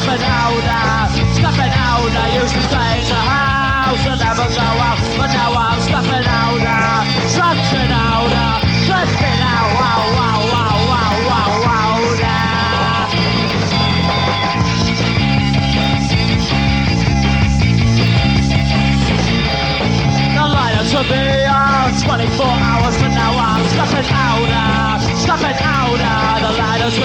Stepping out, used to stay in the house and never go out, but now I'm stepping out, stretching out, drifting out, wow, wow, wow, wow, wow, wow, The light should be 24 hours, but now I'm stepping out, the light is